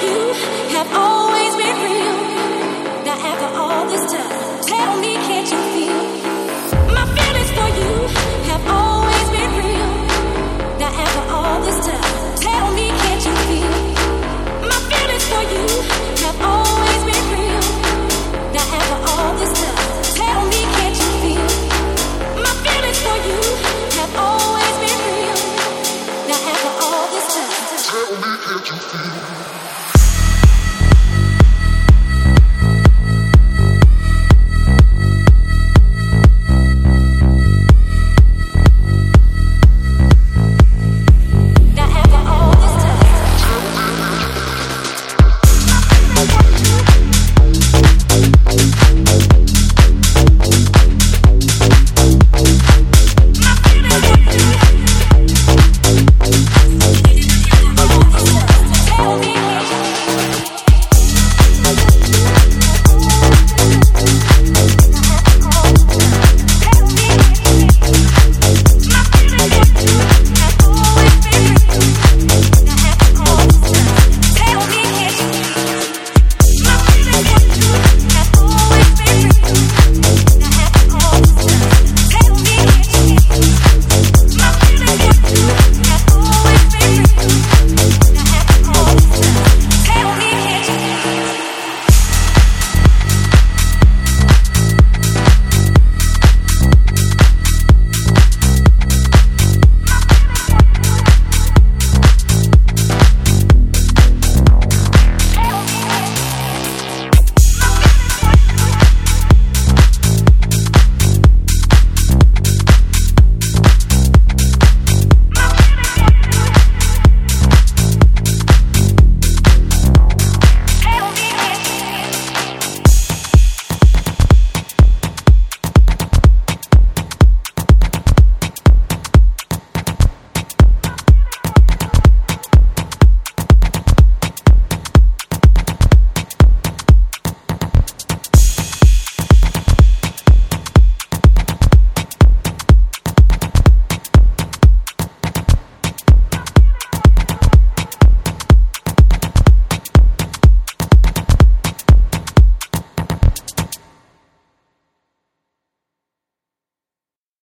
you have always been real. Now after all this time, tell me, can't you feel? My feelings for you have always been real. Now after all this time, tell me, can't you feel? My feelings for you have always been real. Now after all this time, tell me, can't you feel? My feelings for you have always been real. Now after all this time, tell me, can't you feel?